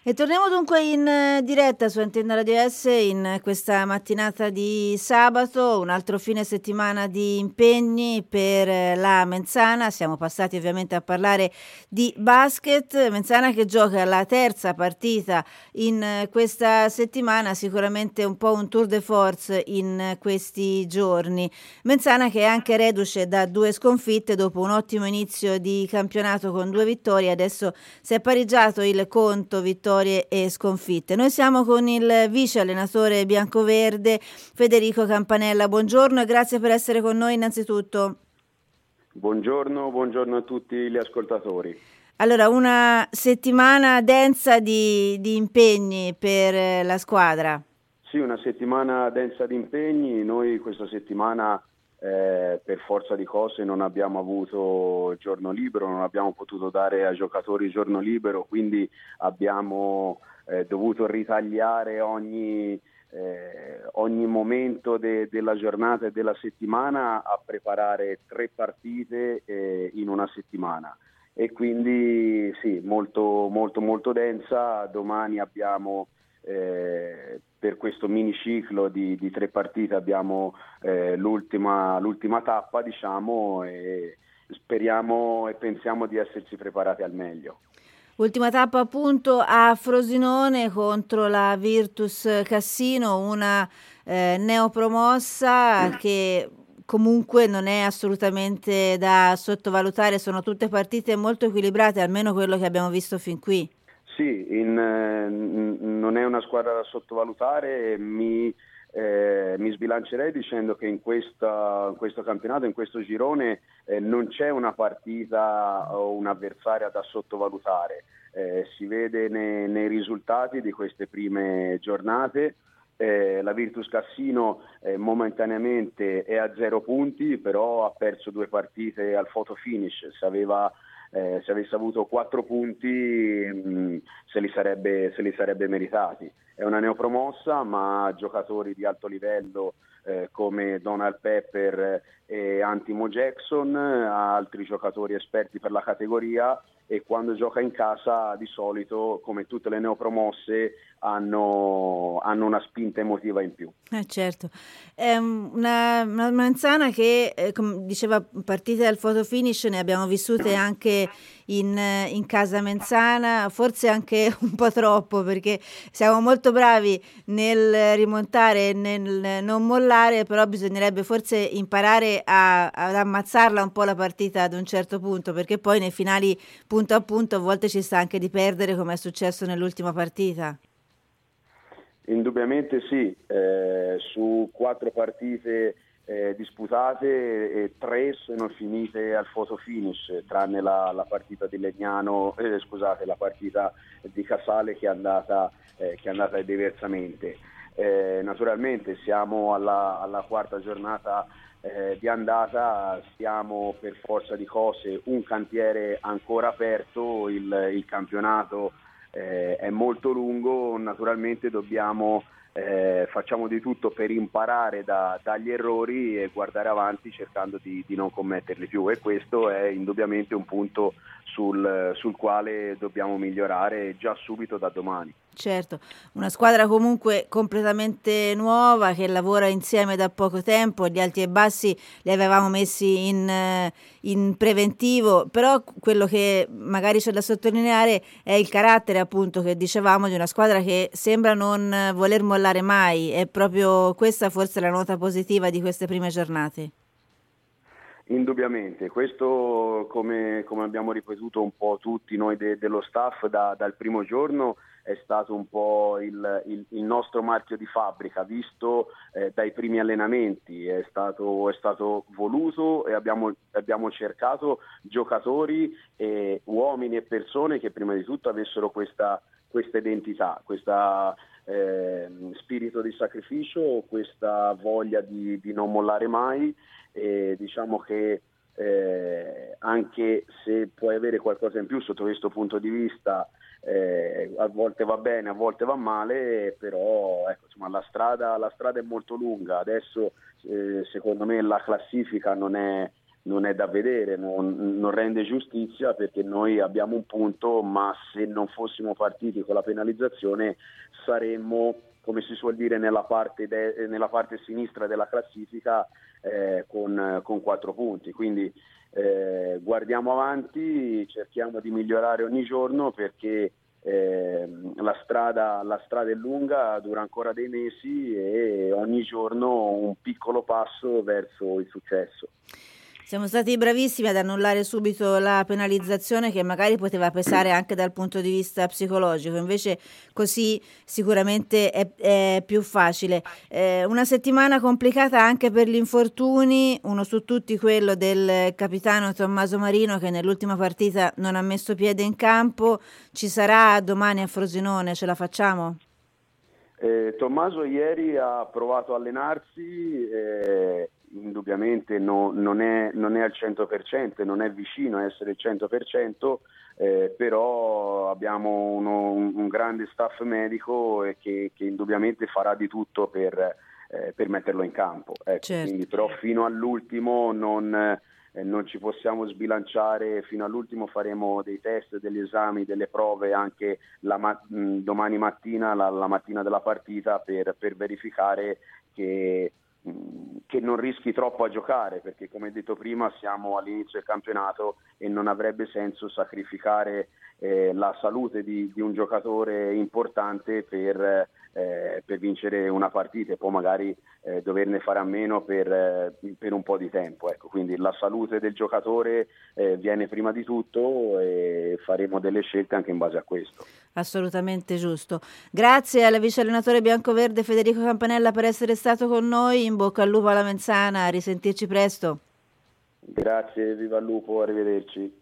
E torniamo dunque in diretta su Antenne Radio S in questa mattinata di sabato, un altro fine settimana di impegni per la Menzana. Siamo passati ovviamente a parlare di basket. Menzana che gioca la terza partita in questa settimana, sicuramente un po' un tour de force in questi giorni. Menzana che è anche reduce da 2 sconfitte dopo un ottimo inizio di campionato con 2 vittorie, adesso si è pareggiato il conto vittorie e sconfitte. Noi siamo con il vice allenatore biancoverde Federico Campanella. Buongiorno e grazie per essere con noi innanzitutto. Buongiorno a tutti gli ascoltatori. Allora, una settimana densa di impegni per la squadra. Sì, una settimana densa di impegni. Noi questa settimana per forza di cose non abbiamo avuto giorno libero, non abbiamo potuto dare ai giocatori giorno libero, quindi abbiamo dovuto ritagliare ogni momento della giornata e della settimana a preparare 3 partite in una settimana. E quindi sì, molto densa. Domani abbiamo per questo miniciclo di 3 partite abbiamo l'ultima tappa, diciamo, e speriamo e pensiamo di esserci preparati al meglio. Ultima tappa appunto a Frosinone contro la Virtus Cassino, una neopromossa che comunque non è assolutamente da sottovalutare, sono tutte partite molto equilibrate, almeno quello che abbiamo visto fin qui. Sì, non è una squadra da sottovalutare. Mi sbilancerei dicendo che in questo campionato, in questo girone, non c'è una partita o un'avversaria da sottovalutare. Si vede nei risultati di queste prime giornate. La Virtus Cassino momentaneamente è a 0 punti, però ha perso 2 partite al photo finish. Se avesse avuto 4 punti se li sarebbe meritati. È una neopromossa, ma ha giocatori di alto livello come Donald Pepper e Antimo Jackson, ha altri giocatori esperti per la categoria, e quando gioca in casa di solito, come tutte le neopromosse, hanno una spinta emotiva in più. Certo, è una Menzana che, come diceva, partite dal photo finish ne abbiamo vissute anche in casa Menzana, forse anche un po' troppo, perché siamo molto bravi nel rimontare e nel non mollare, però bisognerebbe forse imparare ad ammazzarla un po' la partita ad un certo punto, perché poi nei finali punto a punto a volte ci sta anche di perdere, come è successo nell'ultima partita. Indubbiamente sì, su 4 partite disputate 3 sono finite al photo finish, tranne la partita di Legnano, la partita di Casale che è andata diversamente. Naturalmente siamo alla 4ª giornata di andata, siamo per forza di cose un cantiere ancora aperto, il campionato è molto lungo. Naturalmente facciamo di tutto per imparare dagli errori e guardare avanti cercando di non commetterli più, e questo è indubbiamente un punto sul quale dobbiamo migliorare già subito da domani. Certo, una squadra comunque completamente nuova che lavora insieme da poco tempo, gli alti e bassi li avevamo messi in preventivo, però quello che magari c'è da sottolineare è il carattere, appunto, che dicevamo, di una squadra che sembra non voler mollare mai. È proprio questa forse la nota positiva di queste prime giornate. Indubbiamente, questo come abbiamo ripetuto un po' tutti noi dello staff dal primo giorno, è stato un po' il nostro marchio di fabbrica, visto dai primi allenamenti. È stato voluto e abbiamo cercato giocatori, uomini e persone che prima di tutto avessero questa identità, questa spirito di sacrificio, questa voglia di non mollare mai. E diciamo che anche se puoi avere qualcosa in più sotto questo punto di vista, a volte va bene, a volte va male, però ecco, insomma, la strada è molto lunga. Adesso secondo me la classifica non è non è da vedere, non rende giustizia, perché noi abbiamo un punto, ma se non fossimo partiti con la penalizzazione saremmo, come si suol dire, nella parte sinistra della classifica, con 4 punti. Quindi guardiamo avanti, cerchiamo di migliorare ogni giorno, perché la strada è lunga, dura ancora dei mesi, e ogni giorno un piccolo passo verso il successo. Siamo stati bravissimi ad annullare subito la penalizzazione, che magari poteva pesare anche dal punto di vista psicologico, invece così sicuramente è più facile. Una settimana complicata anche per gli infortuni, uno su tutti quello del capitano Tommaso Marino, che nell'ultima partita non ha messo piede in campo. Ci sarà domani a Frosinone, ce la facciamo? Tommaso ieri ha provato a allenarsi, indubbiamente non è al 100%, non è vicino a essere il 100%, però abbiamo un grande staff medico, che indubbiamente farà di tutto per metterlo in campo. Ecco, Certo. quindi, però fino all'ultimo non ci possiamo sbilanciare. Fino all'ultimo faremo dei test, degli esami, delle prove anche domani mattina, la mattina della partita, per verificare che non rischi troppo a giocare, perché, come detto prima, siamo all'inizio del campionato e non avrebbe senso sacrificare la salute di un giocatore importante per vincere una partita, e poi magari doverne fare a meno per un po' di tempo. Ecco, quindi la salute del giocatore viene prima di tutto, e faremo delle scelte anche in base a questo. Assolutamente giusto. Grazie al vice allenatore biancoverde Federico Campanella per essere stato con noi. In bocca al lupo alla Menzana, a risentirci presto. Grazie, viva il lupo, arrivederci.